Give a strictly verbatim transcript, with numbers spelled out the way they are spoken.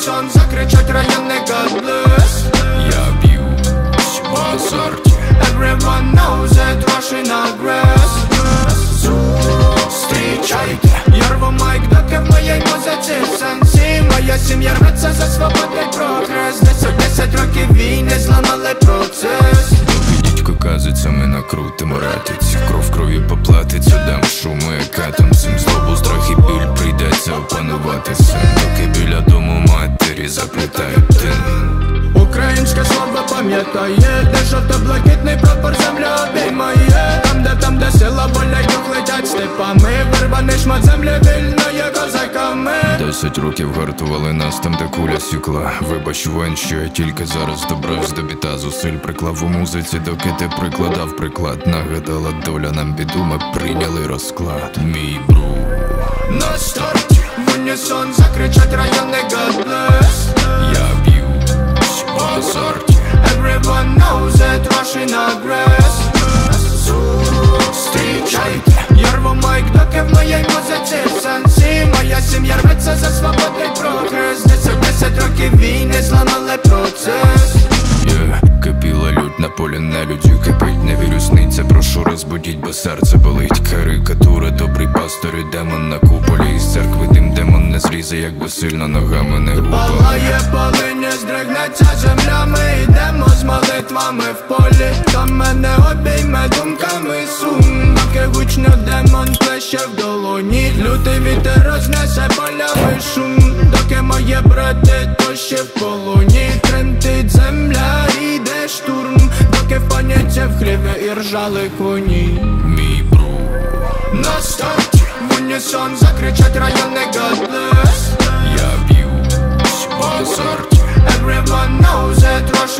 унісон закричать райони God bless. Я б'юсь по азарті. Everyone knows that Russian aggress. Зустрічайте, я рву майк, доки в моїй музиці сенсі. Моя сім'я рветься за свободу й прогрес. Десять, десять років війни зламали процес. Дідько казиться, ми накрутимо ратиць. Кров кров'ю поплатиться, дам шуму і катом. Цим злобу, страх і біль прийдеться опанувати син. Доки біля дому матері заплітають тин. Українське слово пам'ятає, де жовто-блакитний прапор земля обіймає. Там, де, там, де сила, воля й дух летять степами. Вирваний шмат землі вільної козаками. Десять років гартували нас там, де куля сікла. Вибач, воїн, що я тільки зараз добрався до біта. Зусиль приклав у музиці, доки ти прикладав приклад. Нагадала доля нам біду, ми прийняли розклад. Мій бру на старті, в унісон закричать райони God bless. Я б'юсь по азарті. Everyone knows that Russian aggress. Зустрічайте, я рву майк, доки в моїй музиці сенсі. Моя сім'я рветься за свободу й прогрес. Десять, десять років війни зламали процес. Yeah. Кипіла лють на полі нелюдю, кипить, не вірю, сниться. Прошу розбудіть, бо серце болить. Карикатура, добрий пастор і демон на куполі. Із церкви дим демон не зрізе, якби сильно ногами не гупали. Палає полиня, здригнеться земля. Ми йдемо з молитвами в полі. Там мене обійме думками сум. Доки гучно демон плеще в долоні. Лютий вітер рознесе полявий шум. Доки мої брати то ще в полоні. Тремтить земля, йде штурм. Доки в паніці в хліві і ржали коні. Мій бру на старті, в унісон закричать райони God bless. Я б'юсь по азарті. Everyone knows that